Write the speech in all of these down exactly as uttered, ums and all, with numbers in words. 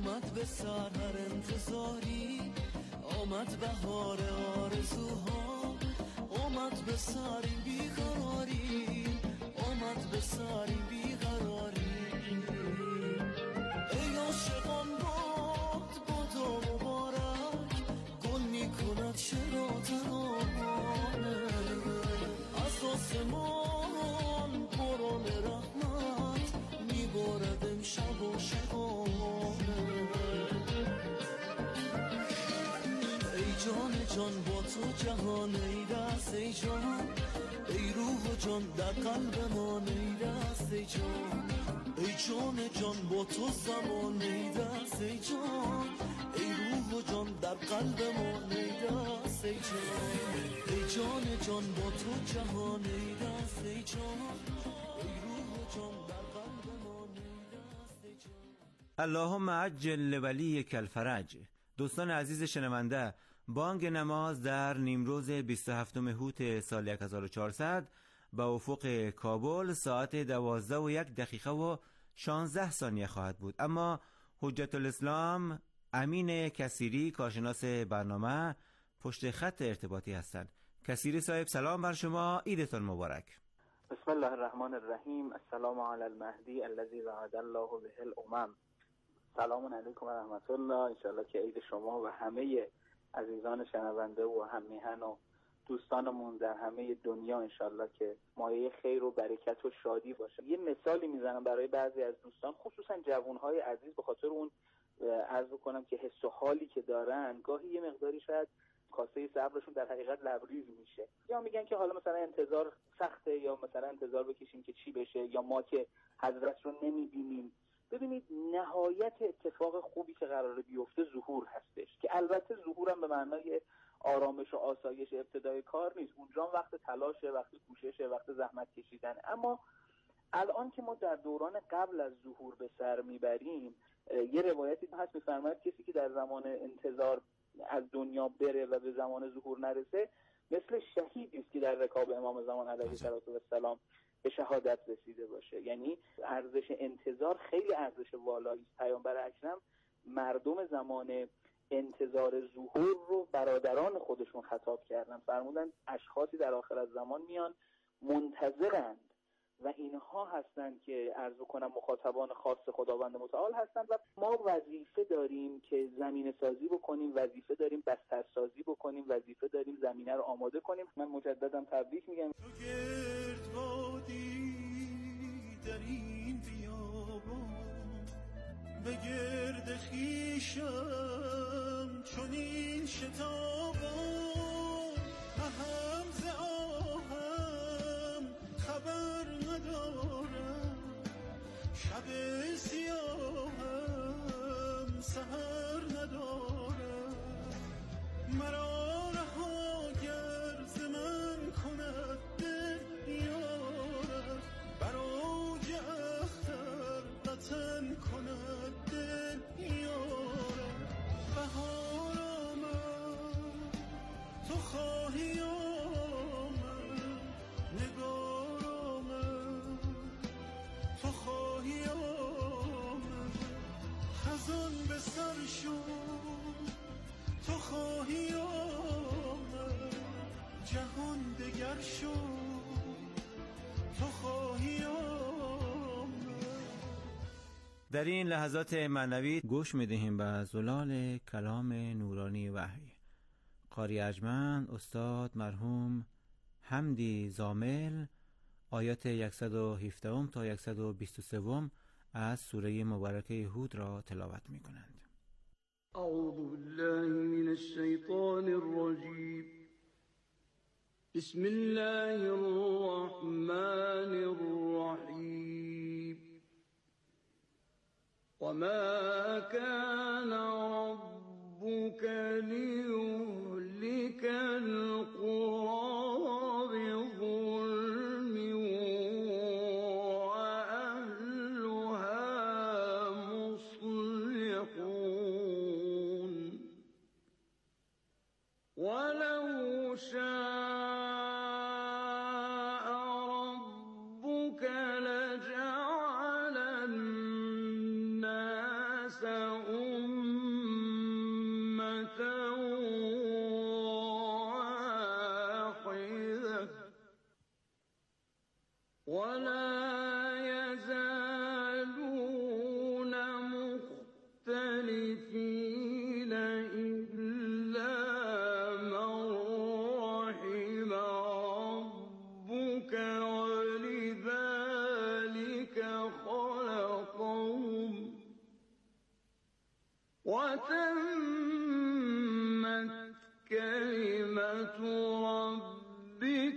اومد به سر هر انتظاری، آمد بهار آرزوها، آمد به سر این بیقراری، آمد به سر این بیقراری. ای عاشقان باد بادا مبارک، گل میکند چرا ترانه، از آسمان باران رحمت میبارد امشب عاشقانه. ای جان جان با تو جهان، ای دست ای جان، ای روح و جان در قلب ما، ای دست ای جان، ای جان جان با تو زمان، ای دست ای جان، ای روح و جان در قلب ما، ای دست ای جان، ای جان جان با تو جهان، ای دست ای جان، ای روح و جان در قلب ما، ای دست ای جان. اللهم عجل لولیک الفرج. دوستان عزیز شنونده، بانگ نماز در نیمروز بیست و هفتم هوت سال هزار و چهارصد به افق کابل ساعت دوازده و یک دقیقه و شانزده ثانیه خواهد بود. اما حجت الاسلام امین کثیری، کارشناس برنامه، پشت خط ارتباطی هستند. کثیری صاحب سلام بر شما، عیدتان مبارک. بسم الله الرحمن الرحیم. السلام علی المهدی الذی وعد الله به الامم. سلام علیکم و رحمت الله. انشاءالله که عید شما و همه عزیزان شنونده و هم میهن و دوستانمون در همه دنیا انشاءالله که مایه خیر و برکت و شادی باشه. یه مثالی میزنم برای بعضی از دوستان، خصوصا جوانهای عزیز، به خاطر اون عرض بکنم که حس و حالی که دارن گاهی یه مقداری شاید کاسه صبرشون در حقیقت لبریز میشه، یا میگن که حالا مثلا انتظار سخته، یا مثلا انتظار بکشیم که چی بشه، یا ما که حضرت رو نمیبینیم. ببینید نهایت اتفاق خوبی که قراره بیفته ظهور هستش، که البته ظهورم به معنای آرامش و آسایش ابتدای کار نیست، اونجا وقت تلاشه، وقت کوششه، وقت زحمت کشیدن. اما الان که ما در دوران قبل از ظهور به سر میبریم، یه روایتی هست میفرماید کسی که در زمان انتظار از دنیا بره و به زمان ظهور نرسه مثل شهیدی است که در رکاب امام زمان علیه السلام به شهادت رسیده باشه. یعنی ارزش انتظار خیلی ارزش والایی است. پیامبر اکرم مردم زمان انتظار ظهور رو برادران خودشون خطاب کردن، فرمودن اشخاصی در آخر از زمان میان منتظرند و اینها هستند که عرض کنم مخاطبان خاص خداوند متعال هستند و ما وظیفه داریم که زمینه سازی بکنیم، وظیفه داریم بستر سازی بکنیم، وظیفه داریم زمینه رو آماده کنیم. من مجدداً تبریک میگم. تو گردبادی در این بیابان، به گرد خویشم چنین شتابان، اهم ز آهم خبر ندارم، شب سیاهم سحر ندارم، مرا رها گر ز من کند دل یارم، برای اختر وطن کند دل یارم. بهار آمد تو خواهی آمد، نگار آمد تو خواهی آمد، خزان به سر شد تو خواهی آمد، جهان دگر شد تو خواهی آمد. در این لحظات معنوی گوش میدهیم به زلال کلام نورانی وحی. قاری ارجمند استاد مرحوم حمدی زامل آیات صد و هفده تا صد و بیست و سه از سوره مبارکه هود را تلاوت می کنند. اعوذ بالله من الشیطان الرجیم. بسم الله الرحمن الرحیم. وما كان ربك ليهلك القرى بظلم وأهلها مصلحون ولو شاء ربك لجعل الناس أمة وتمت كلمة ربك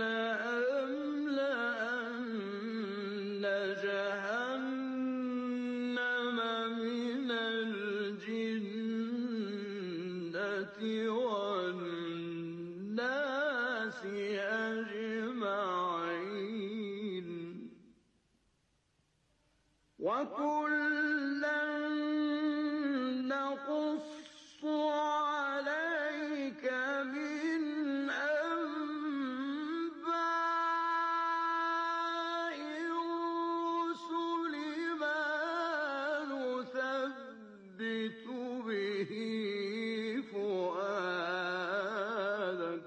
لأملأن جهنم من الجنة والناس أجمعين وكلا نقص عليك من أنباء الرسل ما نثبت به فؤادك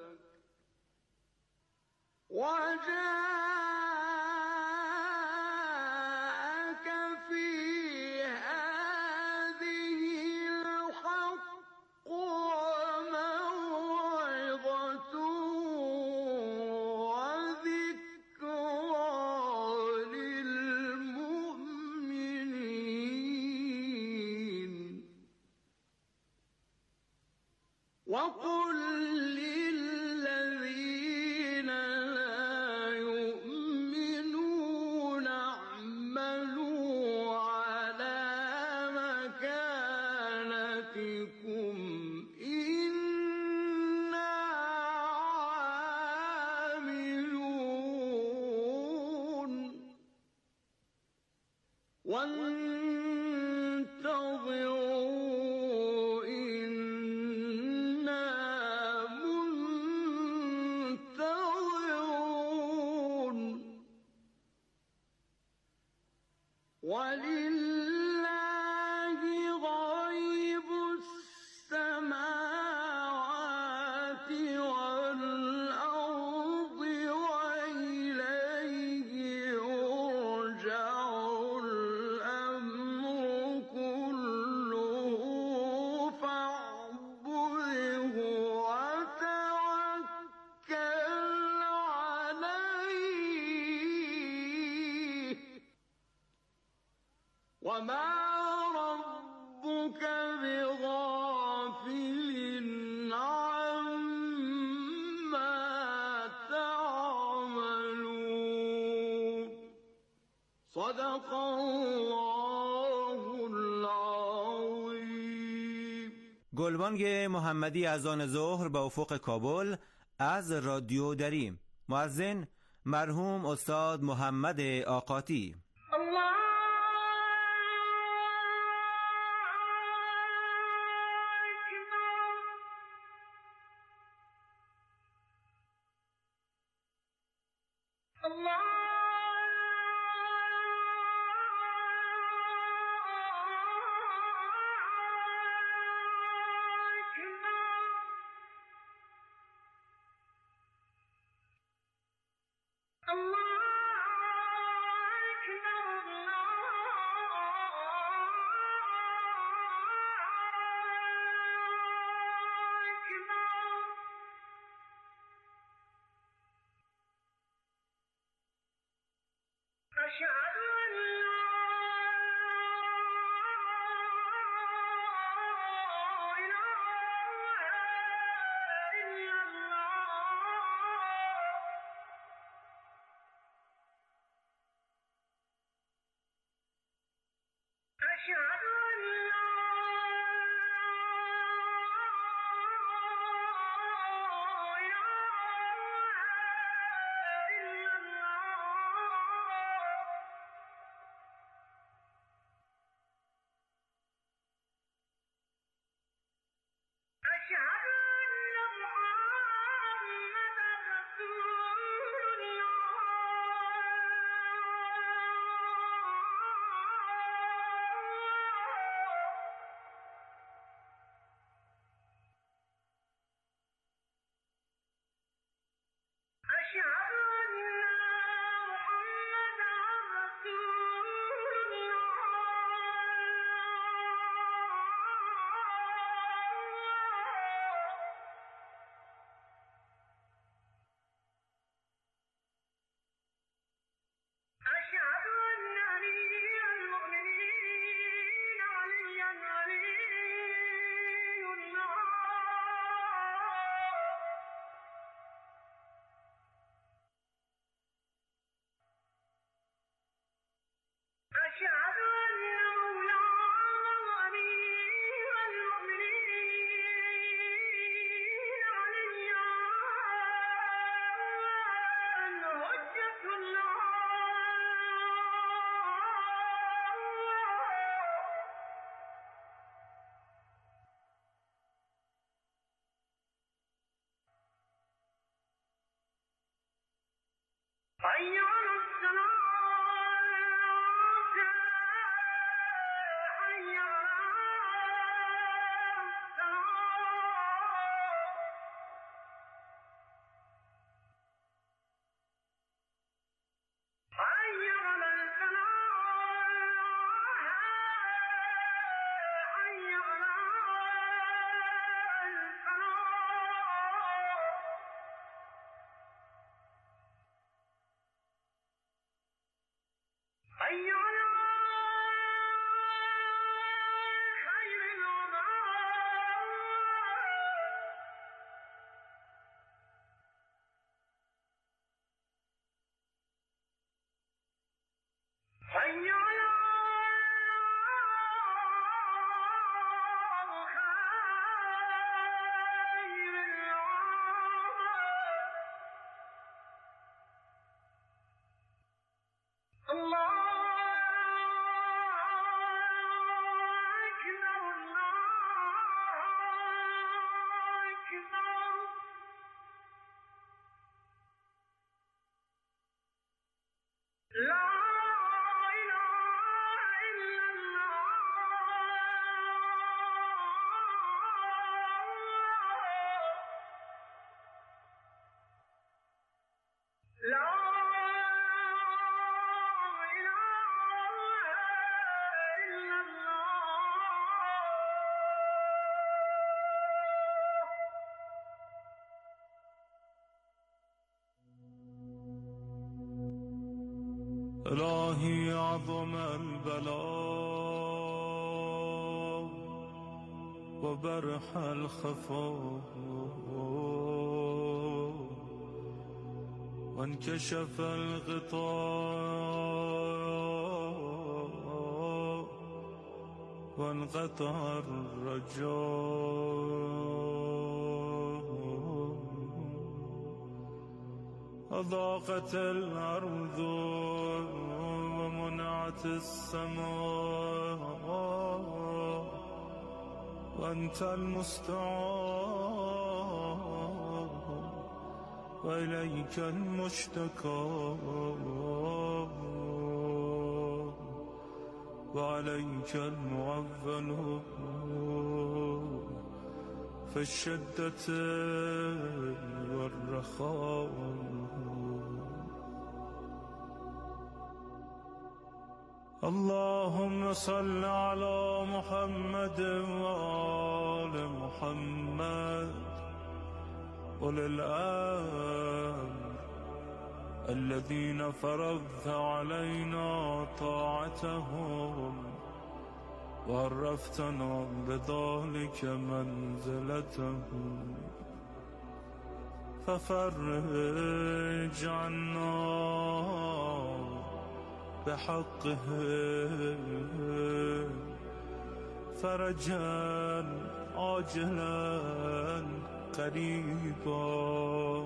وجاءك في هذه الحق وموعظة وذكرى للمؤمنين وقل للذين لا يؤمنون اعملوا على مكانتكم إنا عاملون وانتظروا إنا منتظرون ولله غيب السماوات والأرض وإليه يرجع الأمر كله فاعبده وتوكل عليه وما ربك بغافل عما تعملون صدق الله العظیم. گلبانگ محمدی اذان ظهر به افق کابل از رادیو دریم. مؤذن مرحوم استاد محمد آقاتی. الله أكبر الهی عظم البلاء وبرح الخفاء وانكشف الغطاء وانقطع الرجاء وضاقت الأرض ومنعت السماء وأنت المستعان وإليك المشتكى وعليك المعول في الشدة والرخاء. اللهم صل على محمد وآل محمد أولي الأمر الذين فرضت علينا طاعتهم وعرفتنا بذلك منزلتهم ففرج عنا بحقه فرجا عاجلا قريبا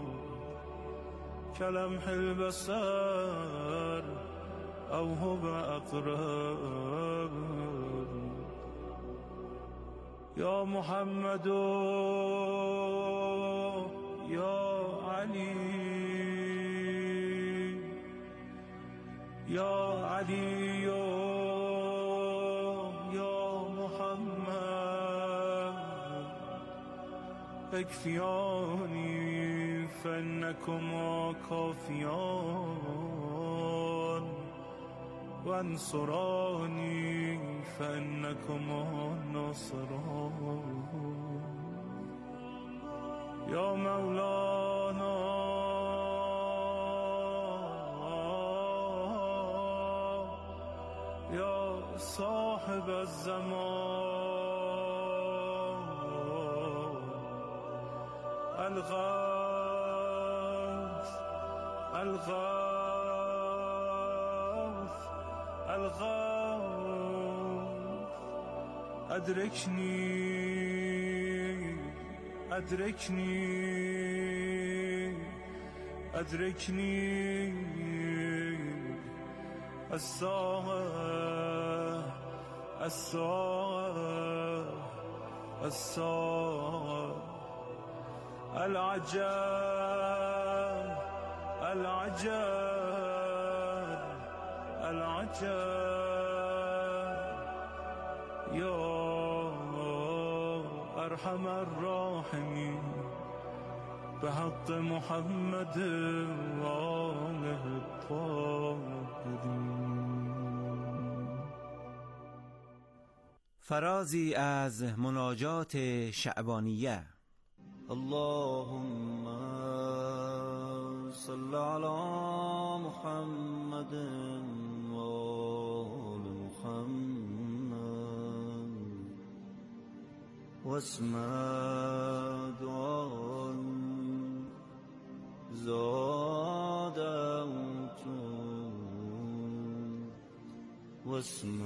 كلمح البصر أو هو أقرب. يا محمد يا علي يا علي يا محمد اكفياني فإنكما كافيان وانصراني فإنكما ناصران. يا مولانا يا صاحب الزمان الغوث الغوث الغوث أدركني أدركني أدركني الساعة الساعة الساعة العجب العجب العجب یا ارحم الراحمین به حق محمد و آله الطاهرین. فرازی از مناجات شعبانیه. اللهم صل علی محمد و آل محمد و اسم دعای زادت و اسم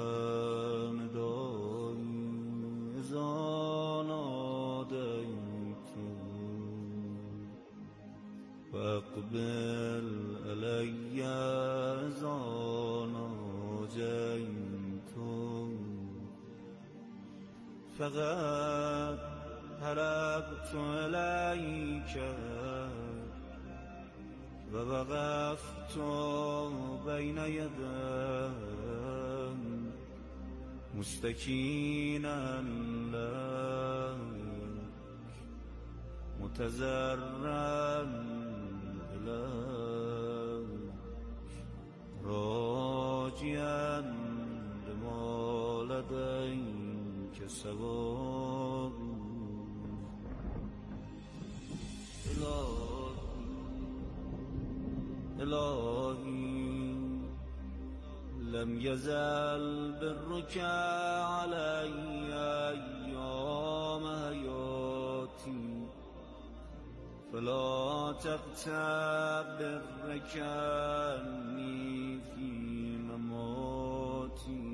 ندای زانادیت و اقبل علی زاناجیت فقط هربت الیک و وقفت بین یدیک مستکینا لک متضرعا الیک راجعا لما لدیک ثواب. الهی لم يزل برك علي أيام حياتي فلا تغتب برك عني في مماتي.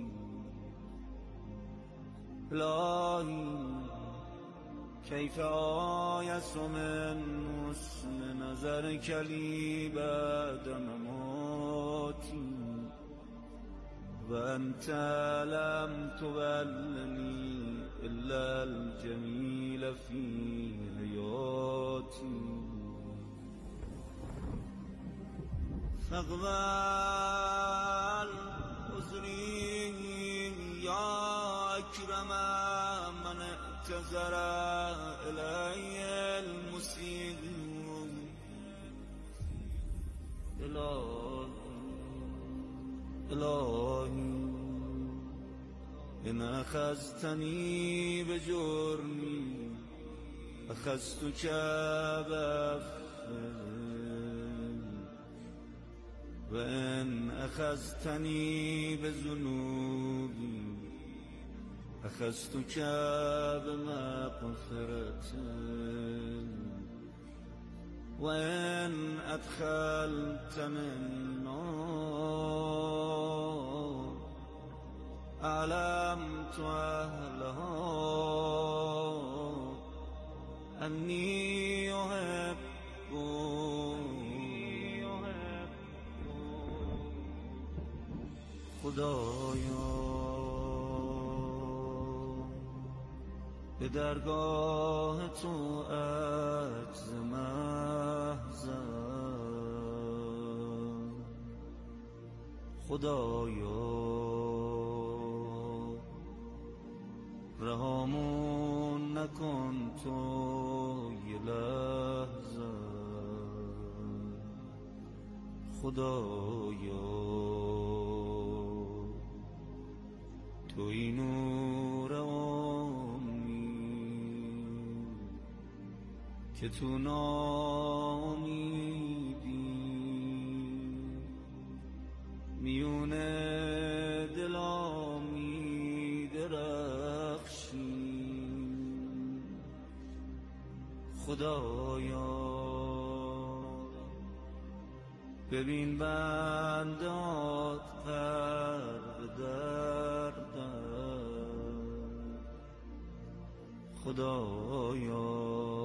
الهي كيف آيس من حسن نظرك لي بعد مماتي وأنت لم تبلني إلا الجميل في حياتي. فاقبل عذري يا أكرم من اعتذر إلي المسيء. إلهي إن أخذتني بجرمي أخذتك بأخذ وإن أخذتني بذنوبي أخذتك بمغفرة وإن أدخلت من نار أعلمت أهلها أني أحب خدایا به درگاه تو عجز محضم. خدایا رهامون نکن تو یه لحظه. خدایا توی نور امید که تو ناامیدی میون دلا میدرخشی. خدایا ببین بندات پر به دردم. خدایا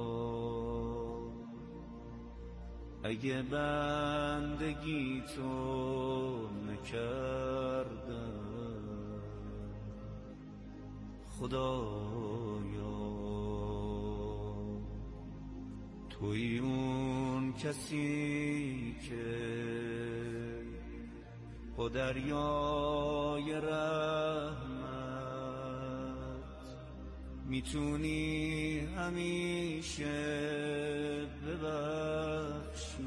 اگه بندگی تو نکردم. خدایا توی اون کسی که و دریای رحمت میتونی همیشه ببخشی،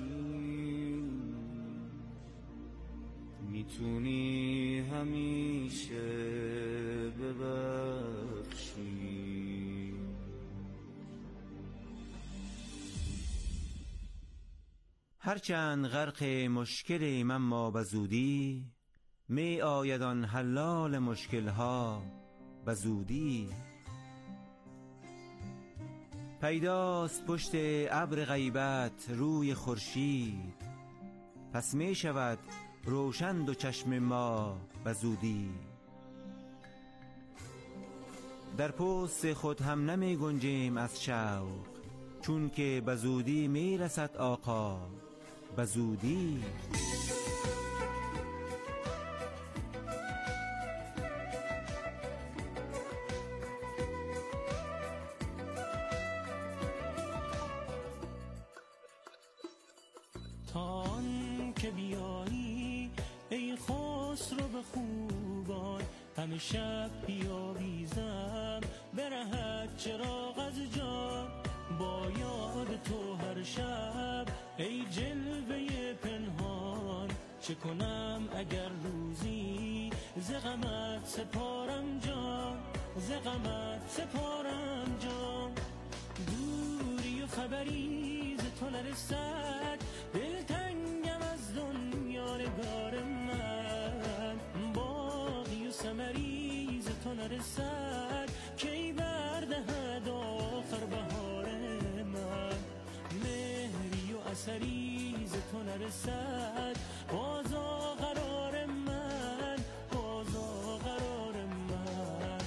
میتونی همیشه ببخشی. هرچند غرق مشکلیم اما بزودی، می آید آن حلال مشکلها بزودی. پیداست پشت ابر غیبت روی خورشید، پس می شود روشن دو چشم ما بزودی. در پوست خود هم نمی گنجیم از شوق، چون که بزودی می رسد آقا بزودی. تان که بیایی ای خسرو به خوبان، همه شب بیاویزم برهد چراغ از جان. با یاد تو هر شب ای جلوه پنهان، چه کنم اگر روزی ز غمت سپارم جان، ز غمت سپارم جان. دوری و خبری ز تو نرسد، دلتنگم از دنیا نگار من. باغی و ثمری ز تو نرسد، کی بردهد آخر بهار من. مهری و اثری ز تو نرسد، بازا قرار من، بازا قرار من.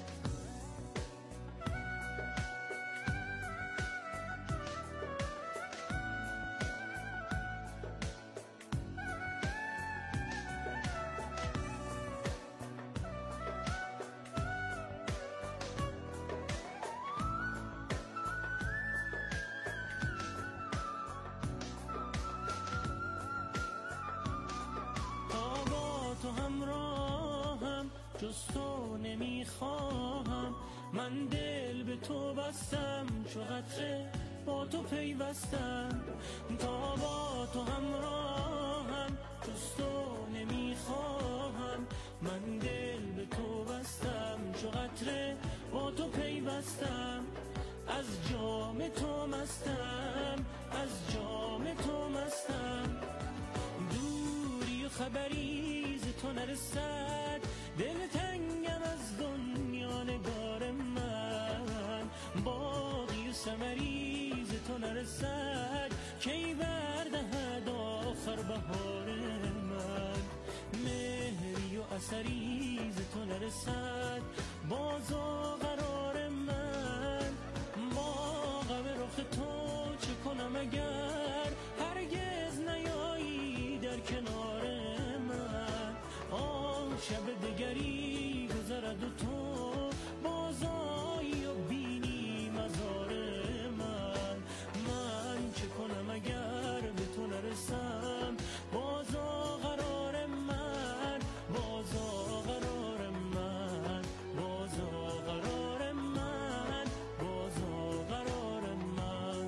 تو همراهم جز تو نمیخواهم، من دل به تو بستم چو قطره با تو پیوستم. تا با تو همراهم جز تو نمیخواهم، من دل به تو بستم چو قطره با تو پیوستم. از جام تو مستم، از جام تو مستم. دوری و خبری تو نرسد، دلتنگم از دنیا نگار من. باغی و ثمری ز تو نرسد، کی بردهد آخر بهار من. مهری و اثری ز تو نرسد، بازا قرار من. با غم رخ تو چه کنم اگر هرگز نیایی در کنار من. آن شب دگری گذرد و تو بازایی و بینی مزار من. من چه کنم اگر به تو نرسم، بازا قرار من، بازا قرار من، بازا قرار من، بازا قرار من.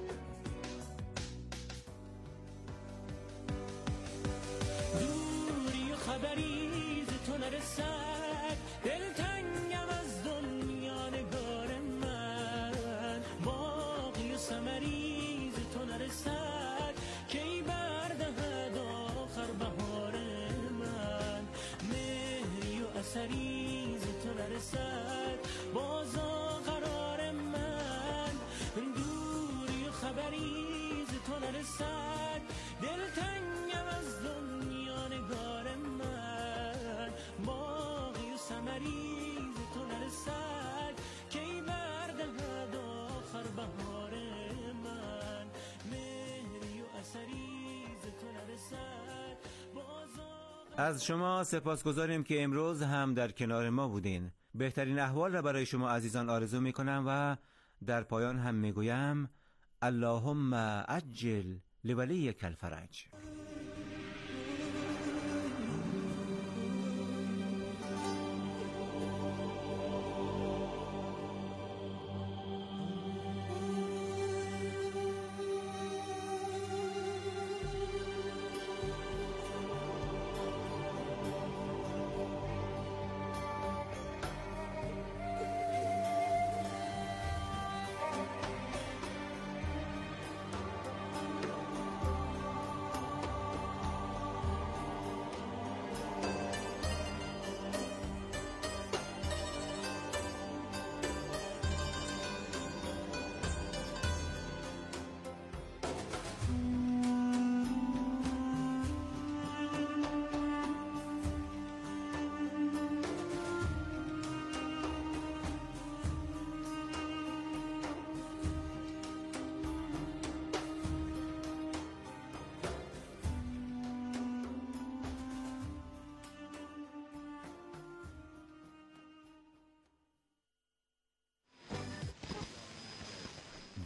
دوری و خبری ز تو نرسد، دلتنگم از دنیا نگار من. باغی و ثمری ز تو نرسد، کی بردهد آخر بهار من. مهری و اثری ز تو نرسد، بازا قرار من. دوری و خبری ز تو نرسد، دلتنگم از دنیا نگار من. باغی و ثمری ز تو نرسد، کی بردهد آخر بهار من. مهری و اثری ز تو نرسد، بازا. از شما سپاسگزاریم که امروز هم در کنار ما بودین. بهترین احوال را برای شما عزیزان آرزو می کنم و در پایان هم می گویم اللهم عجل لولیک الفرج.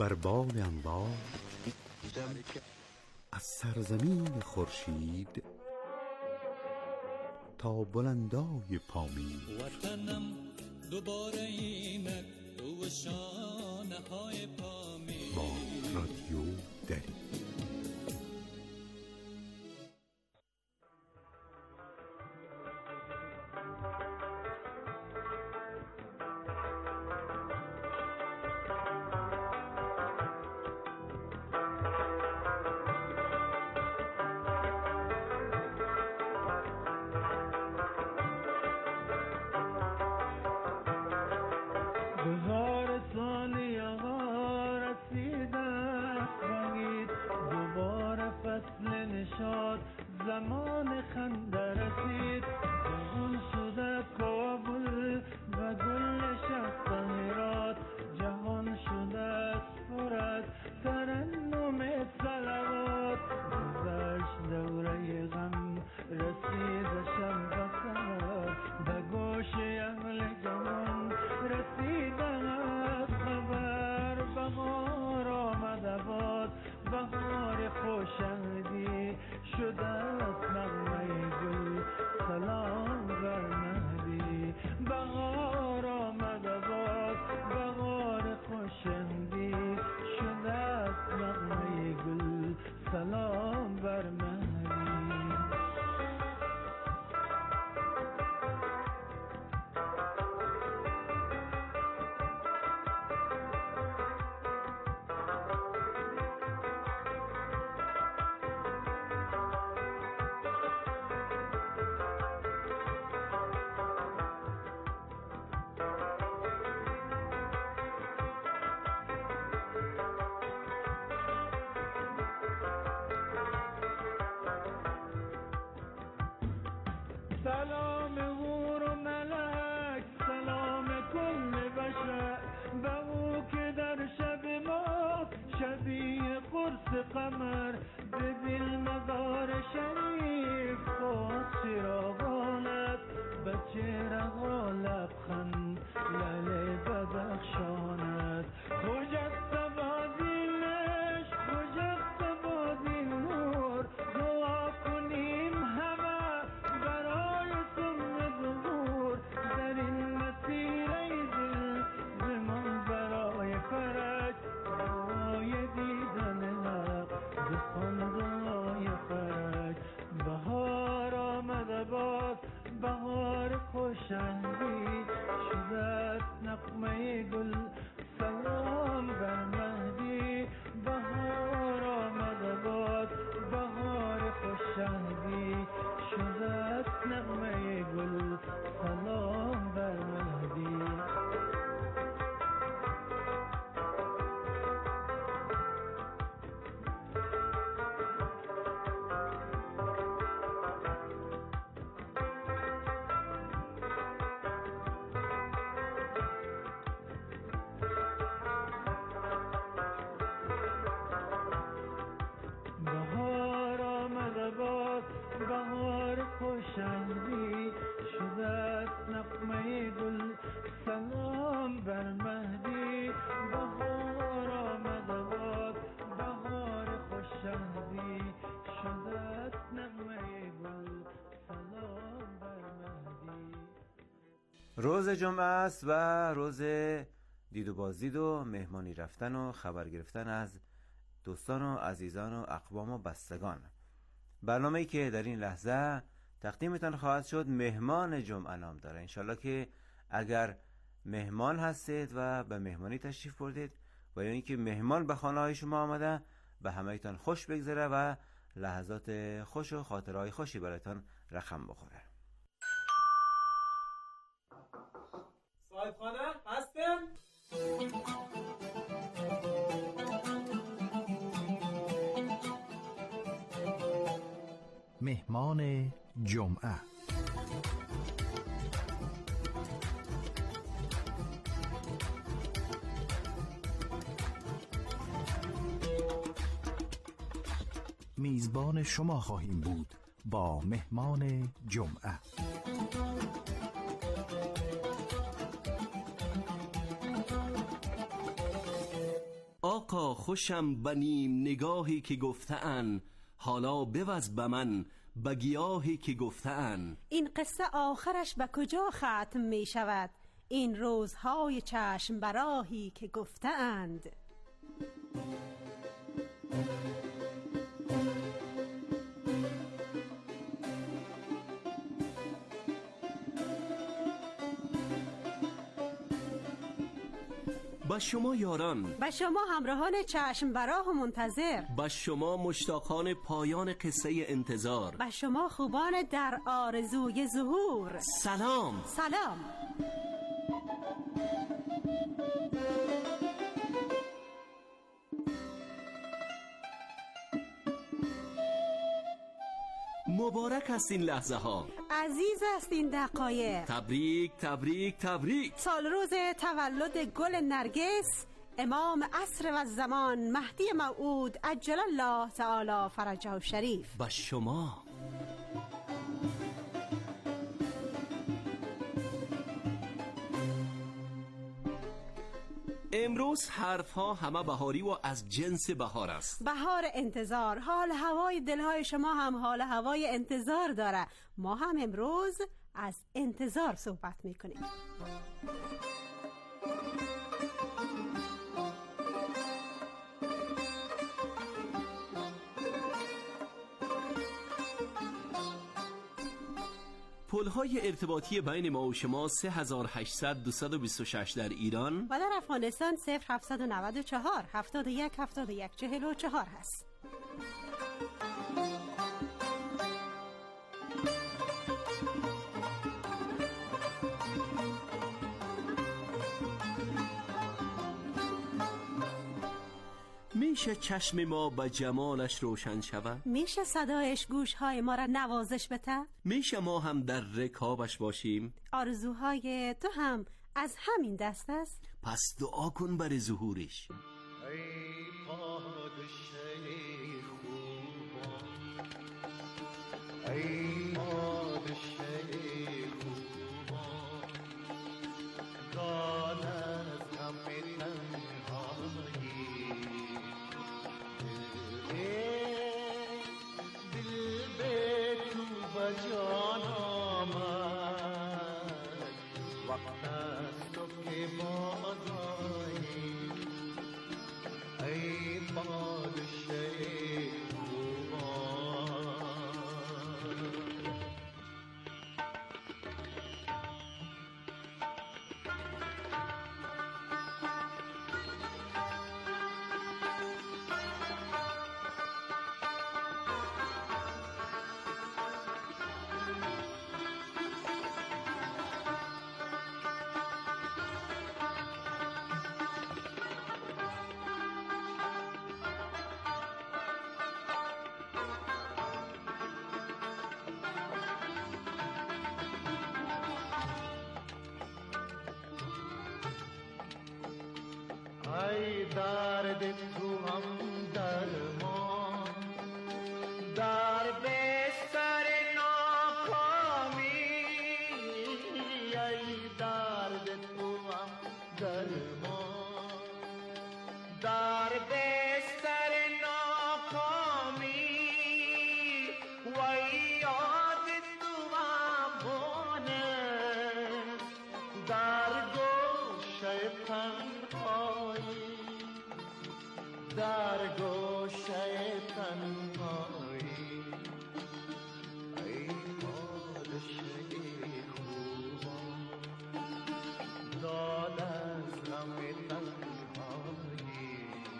بر بال انوار از سرزمین خورشید تا بلندای پامین. وطنم دوباره اینک دو شانه های پامین. با رادیو دری. زمان خنده رسید، گل شده کابل و گل شهر هرات، جهان شده پر از ترنم صلوات. گذشت دوره غم رسید شب و سحر، به گوش اهل جهان رسید از خبر. بهار آمد باد، بهار خوشنودی شده است نغمه گل، سلام بر مهدی. بهار آمد باد، بهار خوشنودی شده است نغمه گل، سلام بر مهدی. سلام هور و ملک، سلام کل بشر، به او که در شب ما شبیه قرص قمر، به دل مزار شریف خواست چراغانت، به چهره ها لبخند لعل بدخشانت. خوشست بادی عشق، خوشست بادی نور، دعا کنیم همه برای سم ظهور. در این مسیر ای دل زمان برای فرج، برای دیدن حق بخوان دعای فرج. بهار آمده باد، بهار خوشنودی شده است نغمه گل، سلام بر مهدی. بهار آمده باد، بهار خوشنودی شده است نغمه گل، سلام بر مهدی. بهار آمده باد، بهار خوشنودی شده است نغمه گل، سلام بر مهدی. بهار آمده باد، بهار خوشنودی شده است نغمه گل، سلام بر مهدی. روز جمعه است و روز دید و بازدید و مهمانی رفتن و خبر گرفتن از دوستان و عزیزان و اقوام و بستگان. برنامه‌ای که در این لحظه تقدیمتان خواهد شد مهمان جمعه نام داره. انشالله که اگر مهمان هستید و به مهمانی تشریف بردید و یا اینکه مهمان به خانه های شما آمده، به همه‌تان خوش بگذره و لحظات خوش و خاطرهای خوشی برایتان رقم بخوره. صاحب خانه هستم؟ مهمان جمعه. میزبان شما خواهیم بود با مهمان جمعه. آقا آقا خوشم بنیم نگاهی که گفته‌اند، حالا بوز به من به گیاهی که گفته‌اند. این قصه آخرش به کجا ختم می شود؟ این روزهای چشم براهی که گفته‌اند. با شما یاران، با شما همراهان چشم براه و منتظر، با شما مشتاقان پایان قصه انتظار، با شما خوبان در آرزوی ظهور، سلام. سلام. مبارک است این لحظه ها، عزیز است این دقایق. تبریک تبریک تبریک. سال روز تولد گل نرگس، امام عصر و زمان، مهدی موعود عجل الله تعالی فرجه شریف. با شما امروز حرف ها همه بهاری و از جنس بهار است. بهار انتظار. حال هوای دلهای شما هم حال هوای انتظار داره. ما هم امروز از انتظار صحبت میکنیم. پل‌های ارتباطی بین ما و شما سه هزار و هشتصد دویست و بیست و شش در ایران و در افغانستان صفر هفتصد و نود و چهار هفتاد و یک هفتاد و یک چهل و چهار هست. میشه چشم ما به جمالش روشن شود؟ میشه صدایش گوشهای ما را نوازش بده؟ میشه ما هم در رکابش باشیم؟ آرزوهای تو هم از همین دست است؟ پس دعا کن برای ظهورش. ای پادشه خوبان، ای پادشه خوبان، دان از غم تنهایی، دل به تو بجان آمد، وقت است تو که باز آیی، ای پادشه خوبان. ای درد تو هم درمان، در بستر ناکامی، ای درد تو هم درمان، در بستر ناکامی، و یاد تو هم بانه، در گوشه تنهایی، در گوشه تنهایی، ای پادشه خوبان، داد از غم تنهایی،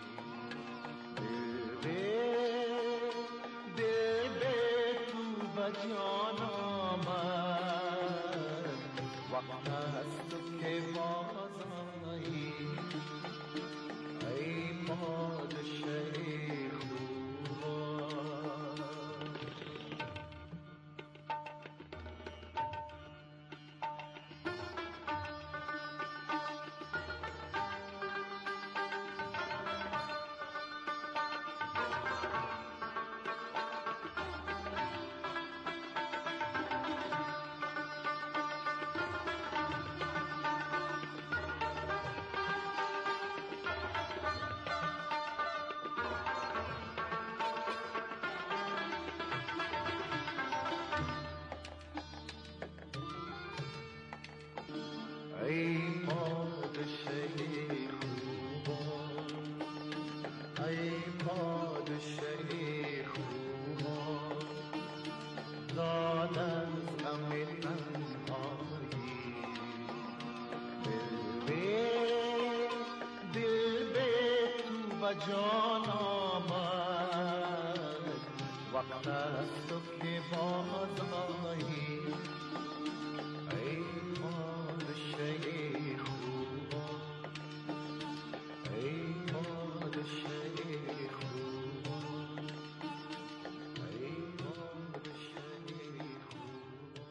دل به دل به تو بجان آمد، وقت است تو که باز آیی، ای پادشه خوبان. جان آمد، وقت است تو که باز آیی. ای پادشه خوبا، ای پادشه خوبا، ای پادشه خوبا.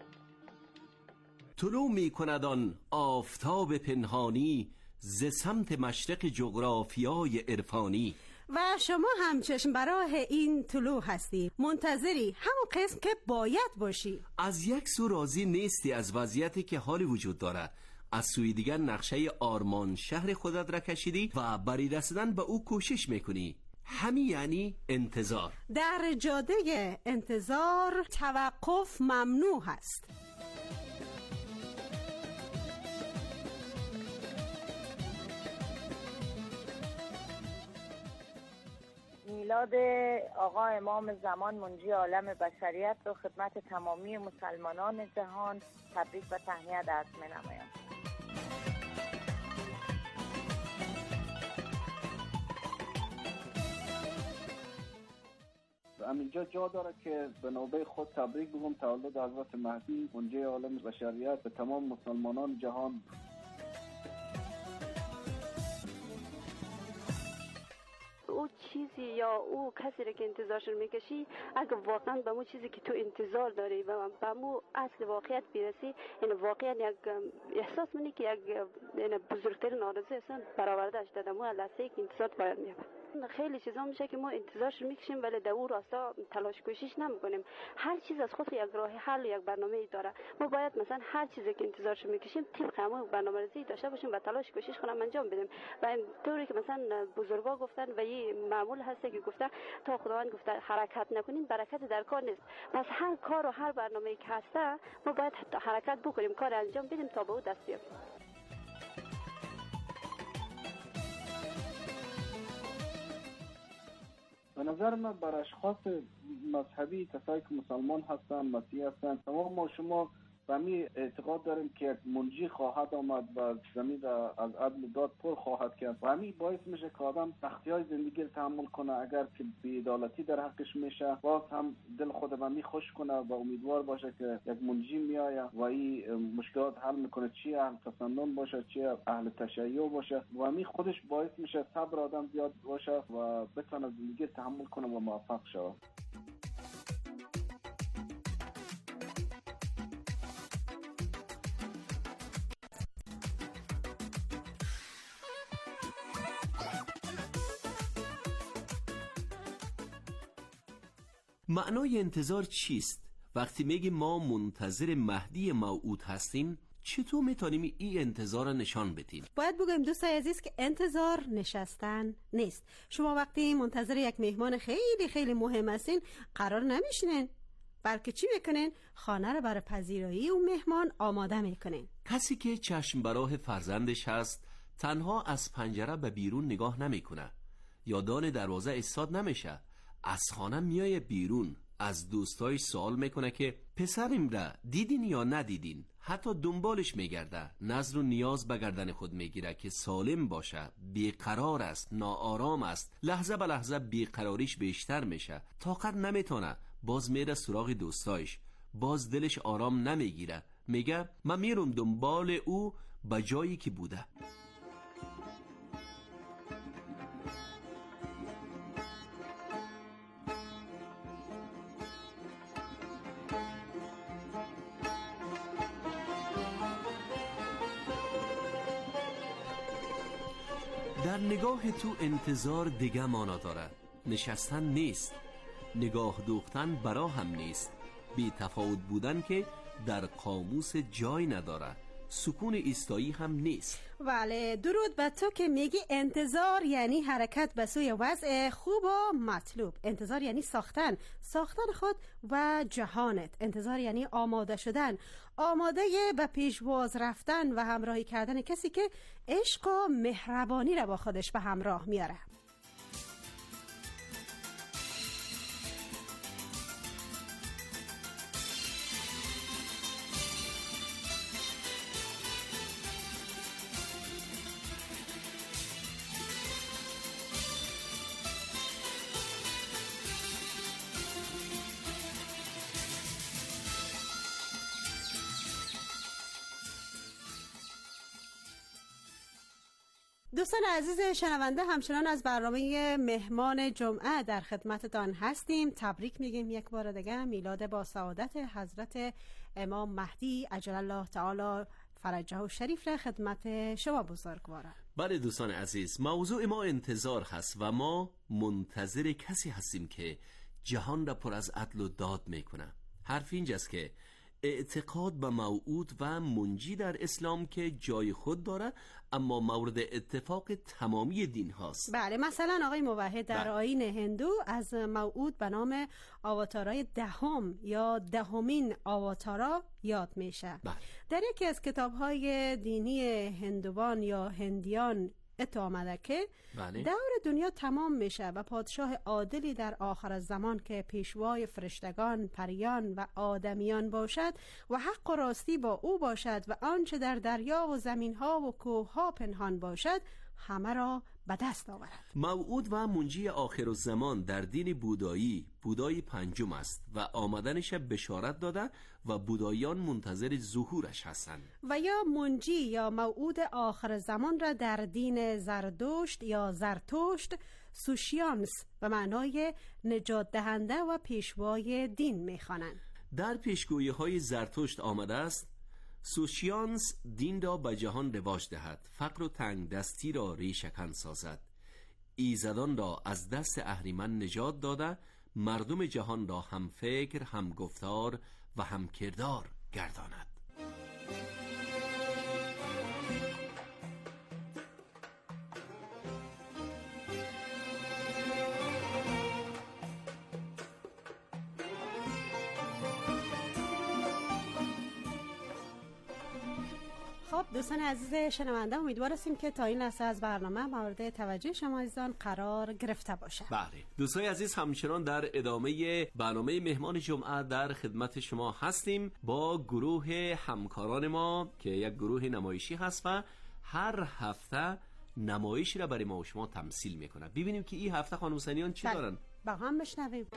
طلوع می کند آن آفتاب پنهانی ز سمت مشرق جغرافیای عرفانی. و شما هم چشم براه این طلوع هستی، منتظری همون قسم که باید باشی. از یک سو راضی نیستی از وضعیتی که حالی وجود داره، از سوی دیگر نقشه آرمان شهر خودت را کشیدی و برای رسیدن به او کوشش میکنی. همین یعنی انتظار. در جاده انتظار توقف ممنوع هست. میلاد آقا امام زمان منجی عالم بشریت رو خدمت تمامی مسلمانان جهان تبریک و تهنیت عرض می‌نمایم. همینجا جا داره که به نوبه خود تبریک بگم تولد حضرت مهدی منجی عالم بشریت به تمام مسلمانان جهان. او چیزی یا او کسی را که انتظارش میکشی، اگه واقعا به مو چیزی که تو انتظار داری و به مو اصل واقعیت برسی، این واقعا یک احساس منی که یک بزرگترین آرزو اصلا برآوردهش داده. مو لحظه که انتظار باید میابه. خیلی چیزا میشه که ما انتظارش میکشیم ولی در اون راستا تلاش کوشش نمیکنیم. هر چیز از خود یک راه حل و یک برنامه‌ای داره. ما باید مثلا هر چیزی که انتظارش میکشیم طبق همون برنامه‌ریزی داشته باشیم و تلاش کوشش کنیم انجام بدیم. و اینطوری که مثلا بزرگا گفتن و این معمول هست که گفته تا خداوند گفته حرکت نکنین برکت در کار نیست. پس هر کار و هر برنامه‌ای که هسته ما باید حرکت بکنیم، کار انجام بدیم تا به اون دست بیابیم. به نظر من بر اشخاص مذهبی، کسایی که مسلمان هستن، مسیحی هستن، تمام ما شما و می اعتقاد داریم که یک منجی خواهد آمد و زمین را از عدل و داد پر خواهد کرد و همین باعث میشه که آدم سختی‌های زندگی رو تحمل کنه. اگر که بی‌عدالتی در حقش میشه باز هم دل خود و می خوش کنه و امیدوار باشه که یک منجی میآید و این مشکلات حل میکنه، چی اهل تسنن باشه چی اهل تشیع باشه و همین خودش باعث میشه صبر آدم زیاد باشه و بتونه زندگی تحمل کنه و موفق شه. معنای انتظار چیست؟ وقتی میگیم ما منتظر مهدی موعود هستیم، چطور میتونیم این انتظار را نشان بدیم؟ باید بگم دوستای عزیز که انتظار نشستن نیست. شما وقتی منتظر یک مهمان خیلی خیلی مهم هستین قرار نمیشینین، بلکه چی میکنین؟ خانه رو برای پذیرایی اون مهمان آماده میکنین. کسی که چشم براه فرزندش هست تنها از پنجره به بیرون نگاه نمیکنه، یا دان دروازه ایستاد نمیشه، از خانه میای بیرون، از دوستایش سوال میکنه که پسریم را دیدین یا ندیدین، حتی دنبالش میگرده، نظر و نیاز به گردن خود میگیره که سالم باشه، بیقرار است، ناآرام است، لحظه به لحظه بیقراریش بیشتر میشه، طاقت نمیتونه، باز میره سراغ دوستایش، باز دلش آرام نمیگیره، میگه من میرم دنبال او به جایی که بوده. در نگاه تو انتظار دیگه مانا داره، نشستن نیست، نگاه دوختن برا هم نیست، بی تفاوت بودن که در قاموس جای نداره، سکون ایستایی هم نیست. بله، درود به تو که میگی انتظار یعنی حرکت به سوی وضع خوب و مطلوب. انتظار یعنی ساختن ساختن خود و جهانت. انتظار یعنی آماده شدن، آماده به پیشواز رفتن و همراهی کردن کسی که عشق و مهربانی را با خودش به همراه میاره. دوستان عزیز شنونده، همچنان از برنامه مهمان جمعه در خدمتتان هستیم. تبریک میگیم یک بار دیگه میلاد با سعادت حضرت امام مهدی عجل الله تعالی فرجه و شریف را خدمت شما بزرگوارم. بله دوستان عزیز، موضوع ما انتظار هست و ما منتظر کسی هستیم که جهان را پر از عدل و داد میکنه. حرف اینجاست که اعتقاد به موعود و منجی در اسلام که جای خود داره، اما مورد اتفاق تمامی دین هاست. بله، مثلا آقای موحد در بله. آیین هندو از موعود به نام آواتارای دهم یا دهمین آواتارا یاد میشه. بله. در یکی از کتاب‌های دینی هندوان یا هندیان ات آمده که بله. دور دنیا تمام میشه و پادشاه عادلی در آخر الزمان که پیشوای فرشتگان، پریان و آدمیان باشد و حق و راستی با او باشد و آنچه در دریا و زمینها و کوهها پنهان باشد همه را به دست آورد. موعود و منجی آخر الزمان در دین بودایی بودای پنجم است و آمدنش بشارت داده و بوداییان منتظر ظهورش هستند. و یا منجی یا موعود آخر زمان را در دین زردشت یا زرتشت سوشیانس به معنای نجات دهنده و پیشوای دین میخوانند. در پیشگویی های زرتشت آمده است سوشیانس دین را به جهان رواج دهد، فقر و تنگ دستی را ریشه‌کن سازد، ایزدان را از دست اهریمن نجات داده، مردم جهان را هم فکر، هم گفتار و هم کردار گرداند. خب دوستان عزیز شنونده، امیدوار هستیم که تا این لحظه از برنامه مورد توجه شما عزیزان قرار گرفته باشه. بله دوستان عزیز، همچنان در ادامه برنامه مهمان جمعه در خدمت شما هستیم با گروه همکاران ما که یک گروه نمایشی هست و هر هفته نمایشی را برای ما و شما تمثیل میکنه. ببینیم که این هفته خانم حسینیان چی دارن. با هم بشنویم.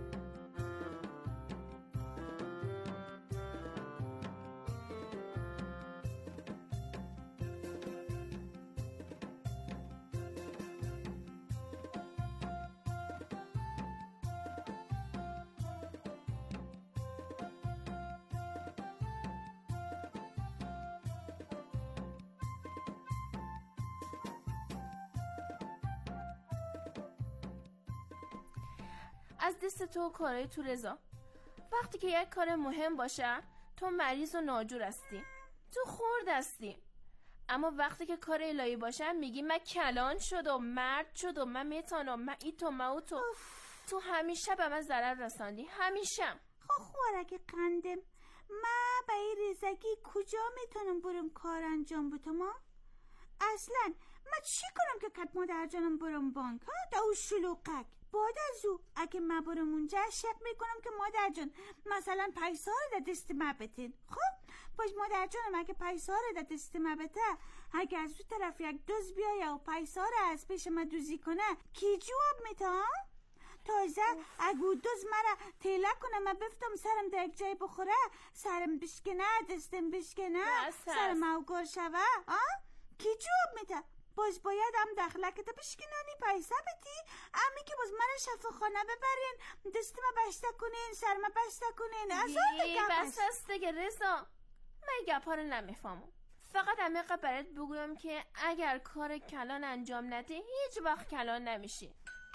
از دست تو کارای تو رضا. وقتی که یک کار مهم باشه تو مریض و ناجور هستی، تو خورد هستی، اما وقتی که کار الهی باشه میگی من کلان شد و مرد شد و من میتونم، من ایتو من تو تو همیشه به من ضرر رساندی، همیشه. خب خوارک قندم، من به این ریزگی کجا میتونم برم کار انجام بدم؟ اصلا من چی کنم که کت مادر جانم برم بانک ها دو شلوقک؟ بعد از او اگه من برم اونجا شک میکنم که مادر جان مثلا پیسا رو در دست من بتین. خب باش مادر جانم اگه پیسا رو در دست من بته، اگه از اون طرف یک دوز بیایه و پیسا رو از پیش من دوزی کنه کی جواب میته؟ تازه اگه دوز مرا تیله کنه من بفتم سرم در یک جای بخوره، سرم بشکنه، دستم بشکنه، سرم اوگار شوه، کی جواب میته؟ باز باید هم دخلکت بشکنانی پیسه بتی، امی که باز من شفاخانه ببرین، دست ما بسته کنین، سر ما بسته کنین. از آن گپ بس است دیگه رضا، من گپ ها رو نمیفهمم. فقط امیقه برات بگویم که اگر کار کلان انجام نده هیچ وقت کلان نمیشی.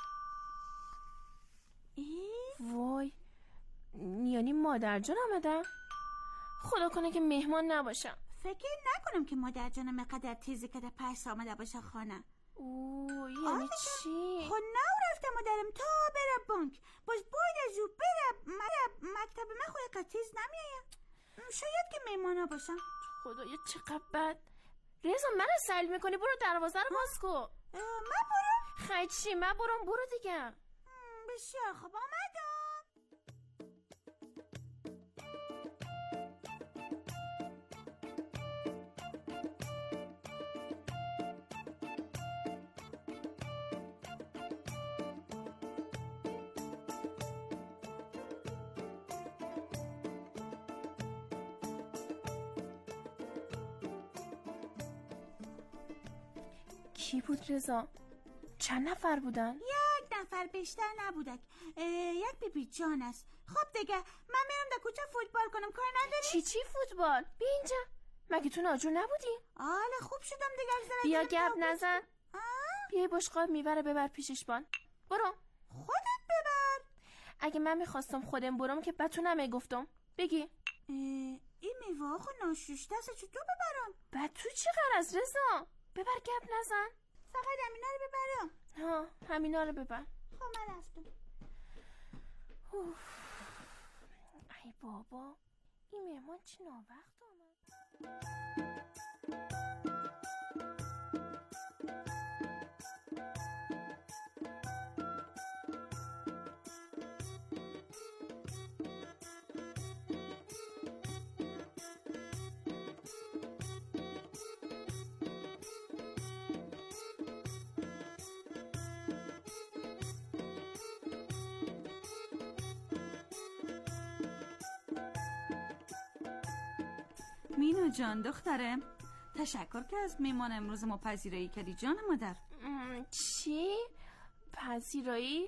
وای، یعنی مادر جان آمده؟ خدا کنه که مهمان نباشم. فکر نکنم که مادر جانم قدر تیزی که در پس آمده باشه خانه. اوه یعنی چی؟ خب نو رفته مادرم تا بره بانک، باز باید از او بره مکتب من خود قد تیز نمیایم، شاید که میمانا باشم. خدایا چقدر بد. رضا منو سل میکنی، برو دروازه رو باز کن. من برو؟ خیلی چی من برم، برو دیگه. بسیار خب آمدم. کی بود رضا؟ چند نفر بودن؟ یک نفر، بیشتر نبودک. یک بی بی جان است. خب دیگه من میرم در کوچه فوتبال کنم، کار نداری؟ چی چی فوتبال؟ بیا اینجا. مگه تو ناجور نبودی؟ آله خوب شدم دیگه. بیا گپ نزن. بیا بشقاب میوه ببر پیشش بان. برو. خودت ببر. اگه من میخواستم خودم برم که بد تو نمیگفتم. بگی این میوه خو ناشوشته است، چطور ببرم؟ بد تو چی غرض رضا؟ ببر گپ نزن. فقط همینا رو ببرم. ها همینا رو ببر. خب من رفتم. ای بابا این مهمان چی ناوقت آمد. مینا جان دخترم، تشکر که از میمان امروز ما پذیرایی کردی جان مادر. چی؟ پذیرایی؟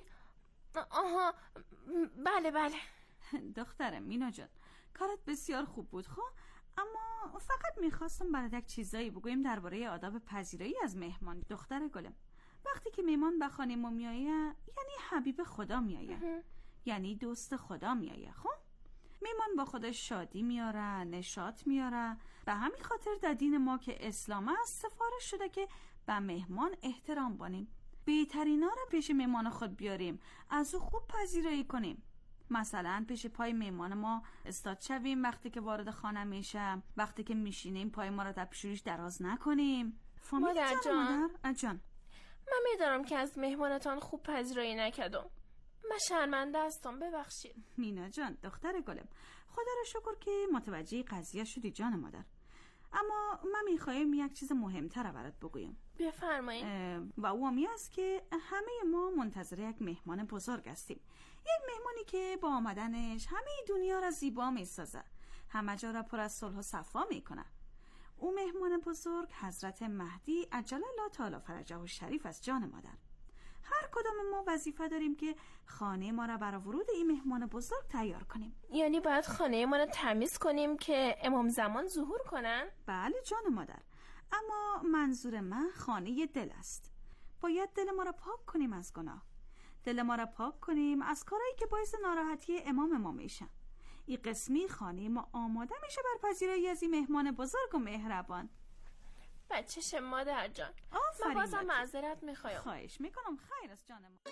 آها بله بله. دخترم مینا جان کارت بسیار خوب بود خب، اما فقط میخواستم برات یک چیزایی بگویم درباره آداب پذیرایی از مهمان. دختر گلم، وقتی که میمان به خانه ما میایه یعنی حبیب خدا میایه، یعنی دوست خدا میایه. خب میمان با خودش شادی میاره، نشاط میاره. به همین خاطر در دین ما که اسلام است سفارش شده که به مهمان احترام کنیم، بهترینا رو پیش مهمان خود بیاریم، از او خوب پذیرایی کنیم. مثلا پیش پای مهمان ما استاد شویم وقتی که وارد خانه میشه، وقتی که میشینیم پای ما رو در پیشونیش دراز نکنیم. مادر جان اجان من میدارم که از مهمانتان خوب پذیرایی نکردم، من شرمنده هستم، ببخشید. مینا جان دختر گلم، خدا رو شکر که متوجه قضیه شدی جان مادر، اما من میخوایم یک چیز مهمتر برات بگویم. بفرمایید. و او همی است که همه ما منتظر یک مهمان بزرگ هستیم، یک مهمانی که با آمدنش همه دنیا را زیبا میسازه، همه جا را پر از صلح و صفا میکنه. او مهمان بزرگ حضرت مهدی عجل الله تعالی فرجه و شریف است جان مادر. هر کدام ما وظیفه داریم که خانه ما را برای ورود این مهمان بزرگ تیار کنیم. یعنی باید خانه ما را تمیز کنیم که امام زمان ظهور کنن؟ بله جان مادر، اما منظور من خانه دل است. باید دل ما را پاک کنیم از گناه، دل ما را پاک کنیم از کارهایی که باعث ناراحتی امام ما میشن. این قسمی خانه ما آماده میشه بر پذیرایی از این مهمان بزرگ و مهربان. بچه‌ش مادر جان، من بازم معذرت میخوایم. خواهش میکنم، خیر است جان ما.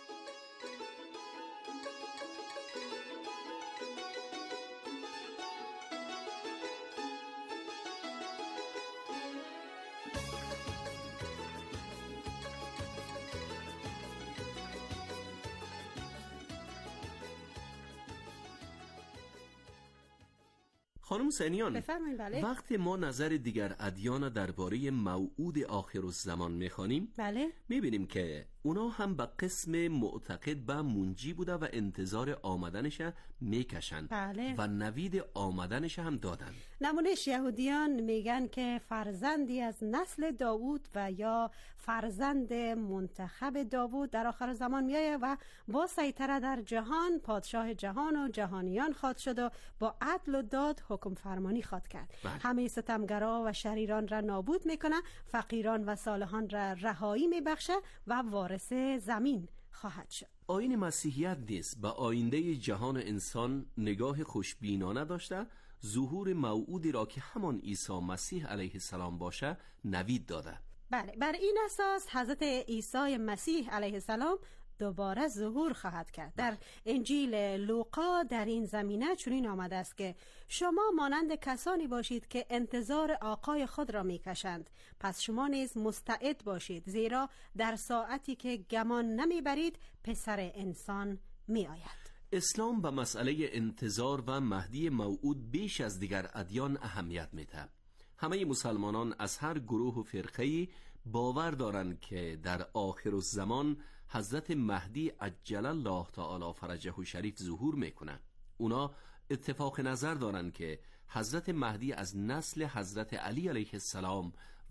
خانم سنیان، بفرمایید. بله. وقتی ما نظر دیگر ادیان درباره موعود آخرالزمان میخوانیم، بله، میبینیم که اونا هم به قسم معتقد به منجی بوده و انتظار آمدنش میکشند. بله. و نوید آمدنش هم دادن. نمونش یهودیان میگن که فرزندی از نسل داوود و یا فرزند منتخب داوود در آخر زمان میایه و با سیطره در جهان پادشاه جهان و جهانیان خواد شد و با عدل و داد حکم فرمانی خواد کرد. بله. همه ستمگرا و شریران را نابود میکنه، فقیران و صالحان را رهایی میبخشه و وارث زمین خواهد شد. آیین مسیحیت نیز به آینده جهان انسان نگاه خوشبینانه داشته، ظهور موعودی را که همان عیسی مسیح علیه السلام باشه نوید داده. بله، بر این اساس حضرت عیسی مسیح علیه السلام دوباره ظهور خواهد کرد. در انجیل لوقا در این زمینه چنین آمده است که شما مانند کسانی باشید که انتظار آقای خود را میکشند، پس شما نیز مستعد باشید، زیرا در ساعتی که گمان نمیبرید پسر انسان می آید. اسلام به مسئله انتظار و مهدی موعود بیش از دیگر ادیان اهمیت میده. همه مسلمانان از هر گروه و فرقه‌ای باور دارند که در آخر الزمان حضرت مهدی عجل الله تعالی فرجه و شریف ظهور میکنه. اونا اتفاق نظر دارند که حضرت مهدی از نسل حضرت علی علیه السلام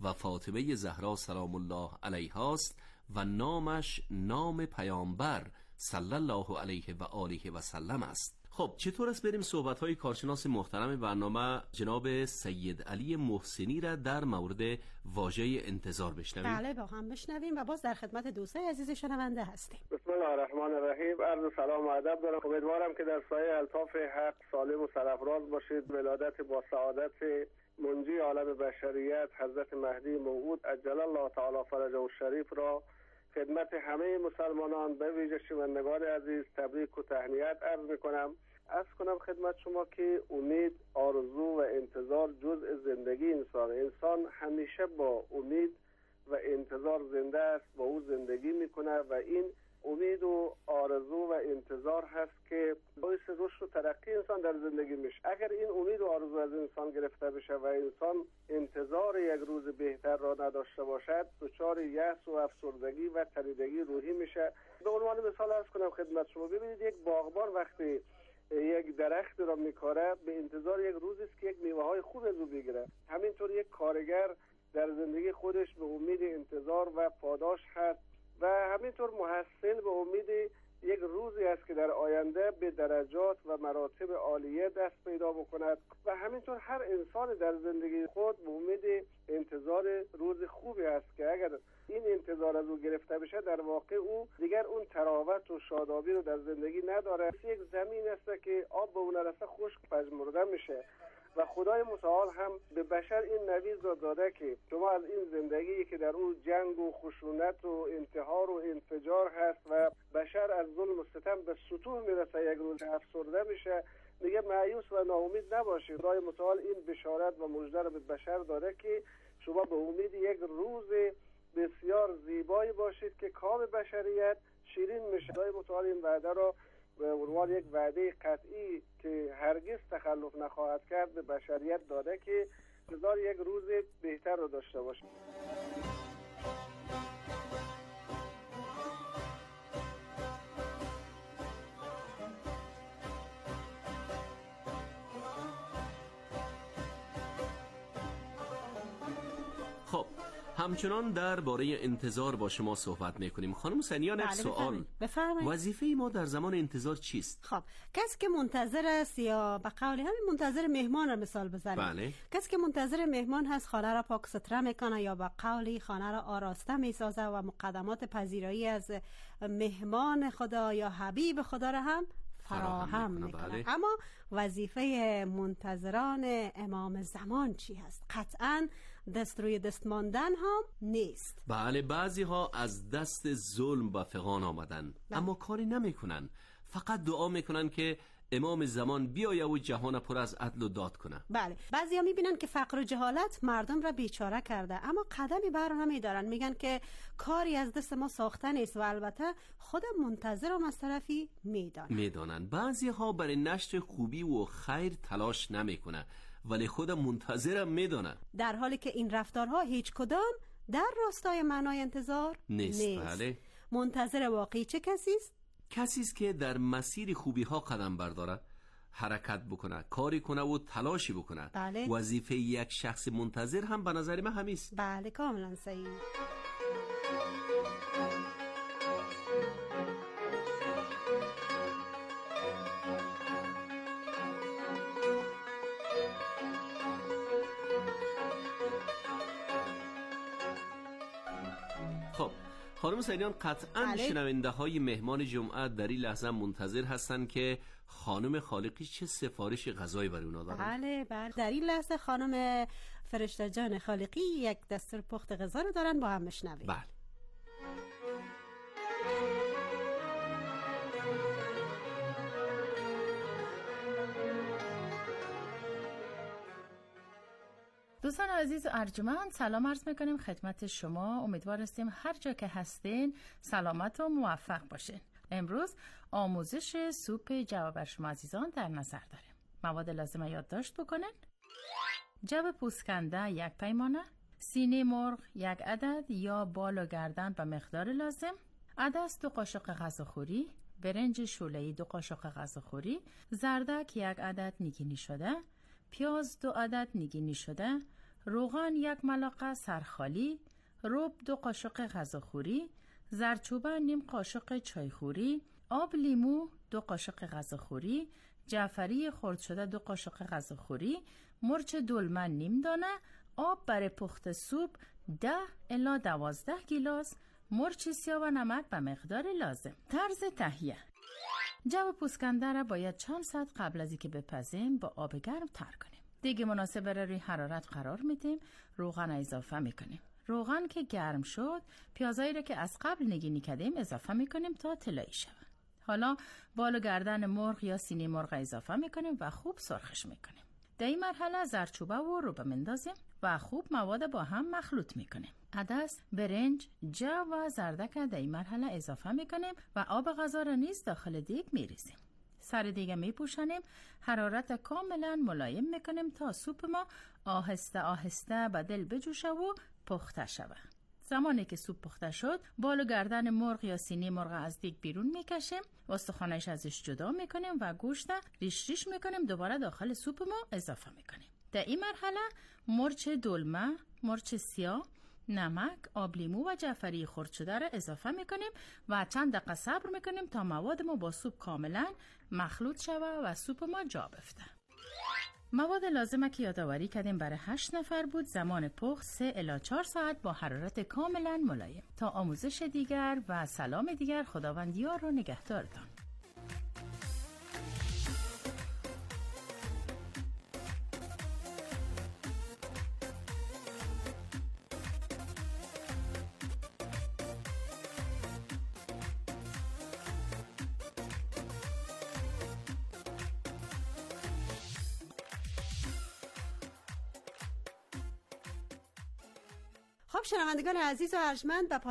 و فاطمه زهرا سلام الله علیها است و نامش نام پیامبر صلی الله علیه و آله و سلم است. خب چطور است بریم صحبت‌های کارشناس محترم برنامه جناب سید علی محسنی را در مورد واژه انتظار بشنویم؟ بله با هم بشنویم و باز در خدمت دوستای عزیز شنونده هستیم. بسم الله الرحمن الرحیم. عرض سلام و ادب دارم. امیدوارم که در سایه الطاف حق سالم و سرفراز باشید. ولادت با سعادت منجی عالم بشریت حضرت مهدی موعود عجل الله تعالی فرجه الشریف را خدمت همه مسلمانان به ویژه شنوندگان عزیز تبریک و تهنیت عرض میکنم. عرض کنم خدمت شما که امید، آرزو و انتظار جزء زندگی انسان. انسان همیشه با امید و انتظار زنده است، با او زندگی میکنه و این امید و آرزو و انتظار هست که باعث رشد و ترقی انسان در زندگی میشه. اگر این امید و آرزو از انسان گرفته بشه و انسان انتظار یک روز بهتر را نداشته باشد، دچار یأس و افسردگی و تنیدگی روحی میشه. به عنوان مثال عرض کنم خدمت شما، ببینید یک باغبان وقتی یک درخت را میکاره به انتظار یک روزی است که یک میوه های خوب از او بگیره. همینطور یک کارگر در زندگی خودش به امید انتظار و پاداش هست و همینطور محصل به امید یک روزی است که در آینده به درجات و مراتب عالیه دست پیدا بکند و همینطور هر انسان در زندگی خود به امید انتظار روز خوبی است که اگر این انتظار از او گرفته بشه در واقع او دیگر اون تراوت و شادابی رو در زندگی نداره. یک زمین است که آب به اون رسه خشک پژمرده میشه و خدای متعال هم به بشر این نویز را داده که شما از این زندگی که در او جنگ و خشونت و انتحار و انفجار هست و بشر از ظلم و ستم به سطوح میرسه، یک روز افسرده میشه، میگه مایوس و ناامید نباشید. خدای متعال این بشارت و مژده را به بشر داده که شما به امید یک روز بسیار زیبایی باشید که کام بشریت شیرین میشه. خدای متعال این وعده را به عنوان یک وعده قطعی که هرگز تخلف نخواهد کرد به بشریت داده که انتظار یک روز بهتر رو داشته باشید. خب همچنان درباره انتظار با شما صحبت میکنیم. خانم سنیان یک سوال، وظیفه ما در زمان انتظار چیست؟ خب کسی که منتظر است یا به قول همین منتظر مهمان را مثال بزنیم، بله. کسی که منتظر مهمان هست خانه را پاک ستره میکنه یا به قولی خانه را آراسته میسازه و مقدمات پذیرایی از مهمان خدا یا حبیب خدا را هم فراهم میکنه. بله. اما وظیفه منتظران امام زمان چی هست؟ قطعاً دست روی دست ماندن هم نیست. بله، بعضی ها از دست ظلم و فغان آمدن، بله. اما کاری نمیکنن، فقط دعا میکنن که امام زمان بیایه و جهان پر از عدل و داد کنه. بله، بعضی ها میبینن که فقر و جهالت مردم را بیچاره کرده اما قدمی بر نمیدارن، میگن که کاری از دست ما ساخته نیست و البته خود منتظرم از طرفی میدانن میدانن بعضی ها برای نشر خوبی و خیر تلاش نمیکنه ولی خود منتظرم میدانه، در حالی که این رفتارها هیچ کدام در راستای معنای انتظار نیست, نیست. بله. منتظر واقعی چه کسی است؟ کسی است که در مسیر خوبی ها قدم برداره، حرکت بکنه، کاری کنه و تلاشی بکنه. بله. وظیفه یک شخص منتظر هم به نظر من همیست. بله کاملا صحیح. خب خانم سیدیان، قطعاً بله. شنونده های مهمان جمعه در این لحظه منتظر هستن که خانم خالقی چه سفارش غذایی برای اونا دارن. بله بله، در این لحظه خانم فرشته جان خالقی یک دستور پخت غذا رو دارن، با هم بشنویم. بله. دوستان عزیز و ارجمند، سلام عرض میکنیم خدمت شما. امیدوار هستیم هر جا که هستین سلامت و موفق باشین. امروز آموزش سوپ جو بر شما عزیزان در نظر داریم. مواد لازم یادداشت بکنین: جو پوستکنده یک پیمانه، سینه مرغ یک عدد یا بال و گردن به مقدار لازم، عدس دو قاشق غذاخوری، برنج شوله‌ای دو قاشق غذاخوری، زردک یک عدد نگینی شده، پیاز دو عدد نگینی شده، روغن یک ملاقه سرخالی، رب دو قاشق غذاخوری، زردچوبه نیم قاشق چایخوری، آب لیمو دو قاشق غذاخوری، جعفری خرد شده دو قاشق غذاخوری، مرچ دلمه نیم دانه، آب برای پخت سوپ ده الی دوازده گیلاس، مرچ سیاه و نمک به مقدار لازم. طرز تهیه: جو پوسکنده را باید چند ساعت قبل از اینکه بپزیم با آب گرم تر کنیم. دیگه مناسب را روی حرارت قرار میدیم، روغن اضافه میکنیم. روغن که گرم شد، پیازایی را که از قبل نگینی کردیم اضافه میکنیم تا طلایی شود. حالا بال و گردن مرغ یا سینی مرغ اضافه میکنیم و خوب سرخش میکنیم. در این مرحله زردچوبه و رب میندازیم و خوب مواد با هم مخلوط میکنیم. عدس، برنج، جو و زردک در این مرحله اضافه میکنیم و آب غذا را نیز داخل دیگ میریزیم. سر دیگه میپوشانیم، حرارت کاملا ملایم میکنیم تا سوپ ما آهسته آهسته به دل بجوشه و پخته شود. زمانی که سوپ پخته شد، بال و گردن مرغ یا سینی مرغ از دیگ بیرون میکشیم، استخوانش ازش جدا میکنیم و گوشت ریش ریش میکنیم، دوباره داخل سوپ ما اضافه میکنیم. در این مرحله مرچ دلمه، مرچ سیاه، نمک، آب لیمو و جعفری خرد شده را اضافه میکنیم و چند دقیقه صبر میکنیم تا مواد ما با سوپ کاملا مخلوط شود و سوپ ما جا بفته. مواد لازمه که یادآوری کردیم برای هشت نفر بود. زمان پخت سه الی چهار ساعت با حرارت کاملا ملایم. تا آموزش دیگر و سلام دیگر، خداوند یار و نگهدارتان. خب شنوندگان عزیز و ارجمند،